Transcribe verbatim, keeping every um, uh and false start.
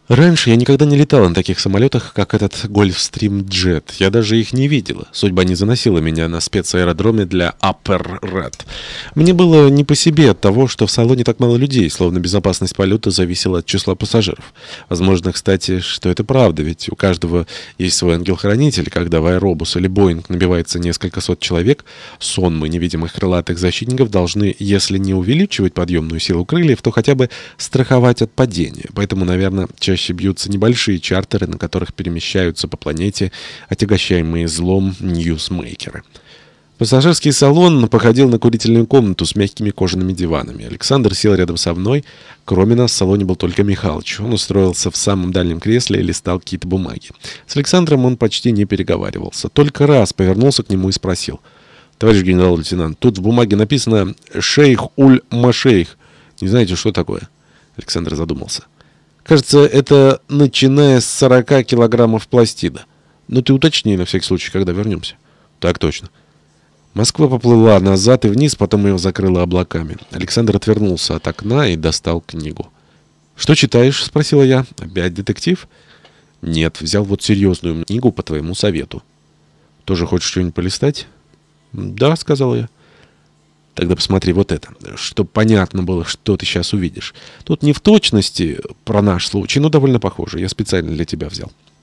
Раньше я никогда не летала на таких самолетах, как этот Гольфстрим Джет. Я даже их не видела. Судьба не заносила меня на спецаэродроме для Upper Red. Мне было не по себе от того, что в салоне так мало людей, словно безопасность полета зависела от числа пассажиров. Возможно, кстати, что это правда, ведь у каждого есть свой ангел-хранитель. Когда в аэробус или Боинг набивается несколько сот человек, сонмы невидимых крылатых защитников должны, если не увеличивать подъемную силу крыльев, то хотя бы страховать от падения. Поэтому, наверное, чаще Чаще бьются небольшие чартеры, на которых перемещаются по планете отягощаемые злом ньюсмейкеры. Пассажирский салон походил на курительную комнату с мягкими кожаными диванами. Александр сел рядом со мной. Кроме нас в салоне был только Михалыч. Он устроился в самом дальнем кресле и листал какие-то бумаги. С Александром он почти не переговаривался. Только раз повернулся к нему и спросил: «Товарищ генерал-лейтенант, тут в бумаге написано «Шейх-уль-Машейх». Не знаете, что такое?» Александр задумался. «Кажется, это начиная с сорока килограммов пластида. Но ты уточни на всякий случай, когда вернемся». «Так точно». Москва поплыла назад и вниз, потом ее закрыло облаками. Александр отвернулся от окна и достал книгу. «Что читаешь?» — спросила я. «Опять детектив?» «Нет, взял вот серьезную книгу по твоему совету». «Тоже хочешь что-нибудь полистать?» «Да», — сказал я. «Тогда посмотри вот это, чтобы понятно было, что ты сейчас увидишь. Тут не в точности про наш случай, но довольно похоже. Я специально для тебя взял».